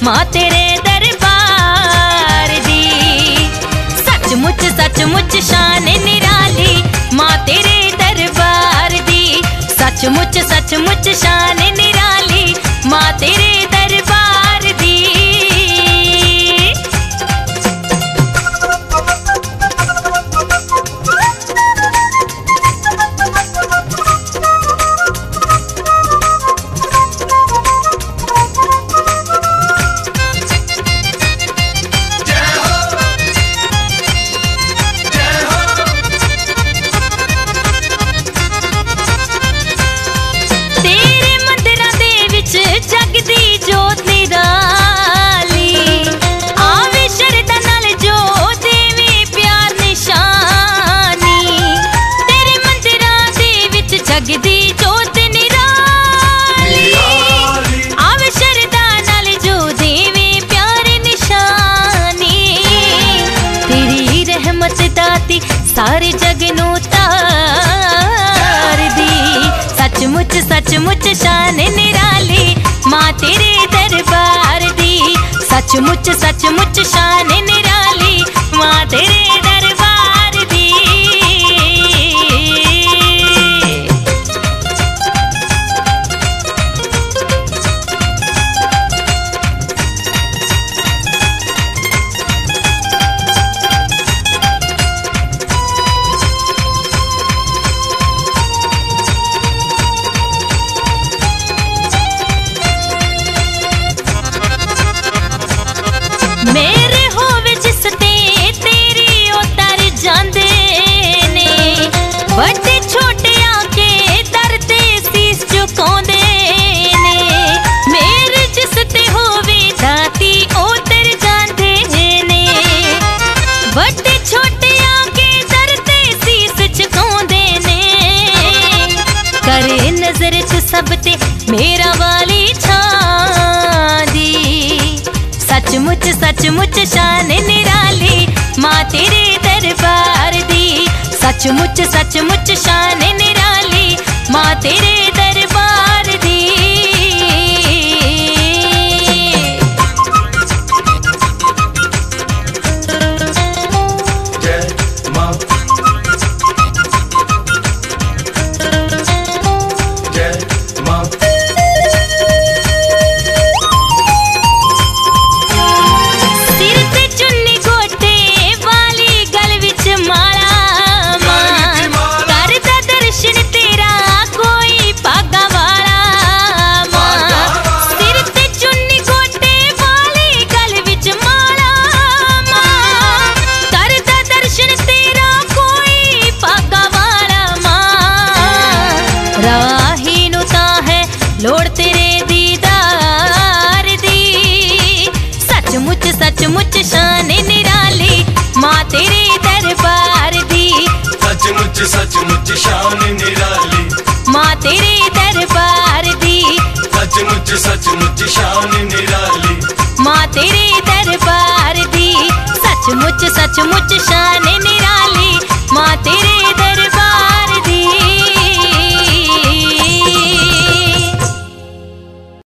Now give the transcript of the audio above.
मां तेरे दरबार दी। सचमुच शान निराली मां तेरे दरबार दी। सचमुच शान निराली मां तेरे दरबार दी। जगदी जोत निराली आवे शरदा नाल जो देवे प्यार निशानी। तेरी रहमत दाती सारे जग नू तार दी। सचमुच शान निराली मां तेरे दरबार दी। सचमुच शान निराली मां तेरे दरबार दी। मेरे होवे जिस ते तेरी उतर जांदे ने। बड़े छोटे आके दर ते सीस झुकाउंदे ने। मेरे जिस ते होवे दाती उतर जांदे ने। बड़े छोटे आके दर ते सीस झुकाउंदे ने। करे नजर च सब ते मेरा वाली छां दी। सचमुच शान निराली मां तेरे दरबार दी। सचमुच शान निराली मां तेरे दरबार दी। जय मां जय मां। लोड़ तेरे दीदार दी। सचमुच शान निराली मां तेरे दरबार दी। सचमुच शान निराली मां तेरे दरबार दी। सचमुच शान निराली मां तेरे दरबार दी। सचमुच शान निराली।